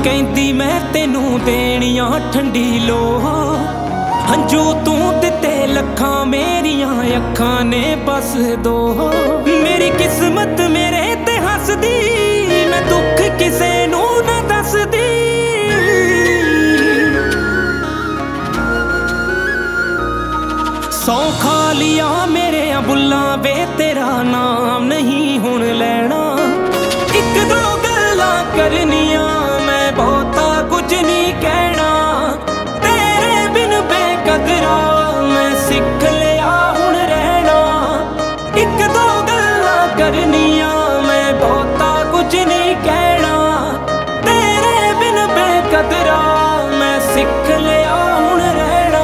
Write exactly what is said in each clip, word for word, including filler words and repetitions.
ਕਹਿੰਦੀ ਮੈਂ ਤੈਨੂੰ ਦੇਣੀਆਂ ਠੰਡੀ ਲੋ ਹੰਝੂ ਤੂੰ ਦਿੱਤੇ ਲੱਖਾਂ ਮੇਰੀਆਂ ਅੱਖਾਂ ਨੇ ਬਸ ਦੋ ਮੇਰੀ ਕਿਸਮਤ ਮੇਰੇ ਤੇ ਹੱਸਦੀ ਮੈਂ ਦੁੱਖ ਕਿਸੇ ਨੂੰ ਨਾ ਦੱਸਦੀ ਸੌ ਖਾ ਲਿਆ ਮੇਰੇ ਬੁੱਲਾਂ ਵੇ ਤੇਰਾ ਨਾਮ ਨਹੀਂ ਹੁਣ ਲੈਣਾ ਇੱਕ ਦੋ ਗੱਲਾਂ ਕਰਨੀਆਂ ਮੈਂ ਬਹੁਤਾ ਕੁਝ ਨਹੀਂ ਕਹਿਣਾ ਤੇਰੇ ਬਿਨ ਬੇਕਦਰਾ ਮੈਂ ਸਿੱਖ ਲਿਆ ਹੁਣ ਰਹਿਣਾ ਇੱਕ ਦੋ ਗੱਲਾਂ ਕਰਨੀਆਂ ਮੈਂ ਬਹੁਤਾ ਕੁਝ ਨਹੀਂ ਕਹਿਣਾ ਤੇਰੇ ਬਿਨ ਬੇਕਦਰਾ ਮੈਂ ਸਿੱਖ ਲਿਆ ਹੁਣ ਰਹਿਣਾ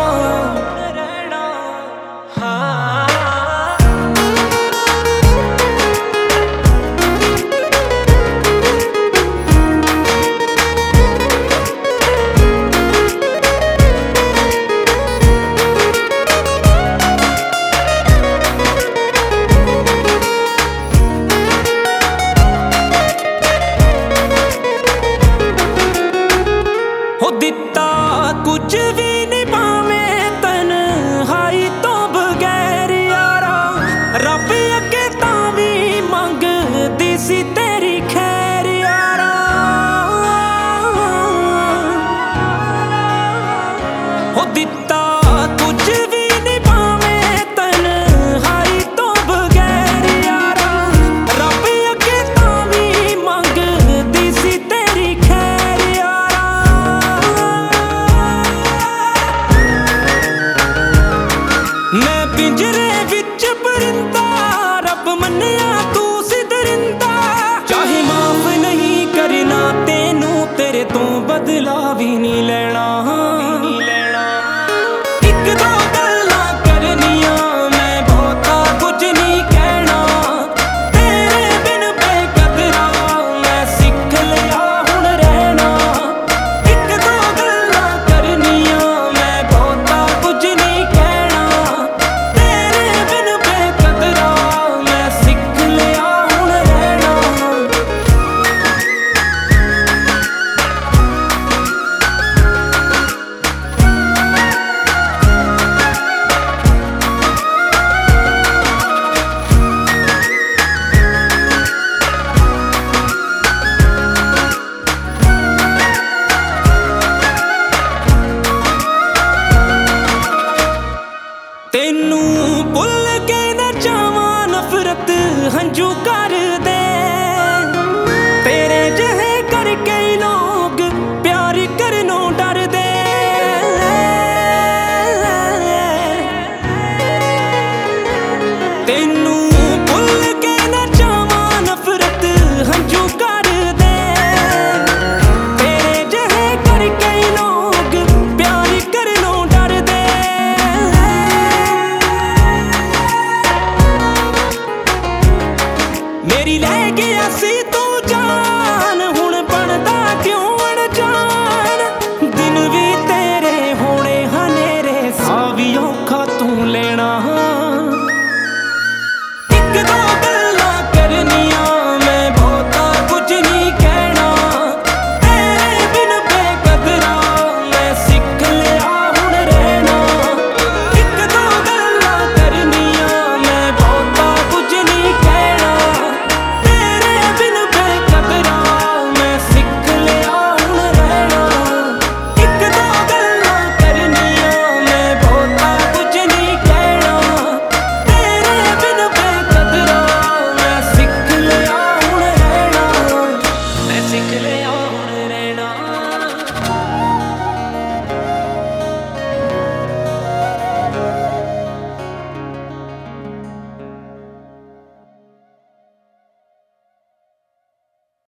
ਦਿੱਤਾ ਕੁਝ ਵੀ ਨਹੀਂ ਪਾਵੇਂ ਤਨਹਾਈ ਤੋਂ ਬਗੈਰ ਯਾਰਾ ਰੱਬ ਅੱਗੇ ਤਾਂ ਵੀ ਮੰਗਦੀ ਸੀ ਤੇਰੀ ਖੈਰ ਯਾਰਾ ਹੋ ਦਿੱਤਾ ਕੁਝ ਵੀ ਨਹੀਂ ਪਾਵੇਂ ਤਨਹਾਈ ਤੋਂ ਬਗੈਰ ਯਾਰਾ ਰੱਬ ਅੱਗੇ ਤਾਂ ਵੀ ਮੰਗਦੀ ਸੀ ਤੇਰੀ ਖੈਰ ਯਾਰਾ ਮੈਂ ਪਿੰਜਰੇ ਵਿੱਚ ਪਰਿੰਦਾ ਰੱਬ ਮੰਨਿਆ ਤੂੰ ਸੀ ਦਰਿੰਦਾ ਚਾਹੇ ਮਾਫ ਨਹੀਂ ਕਰਨਾ ਤੈਨੂੰ ਤੇਰੇ ਤੋਂ ਬਦਲਾ ਵੀ ਨਹੀਂ ਲੈਣਾ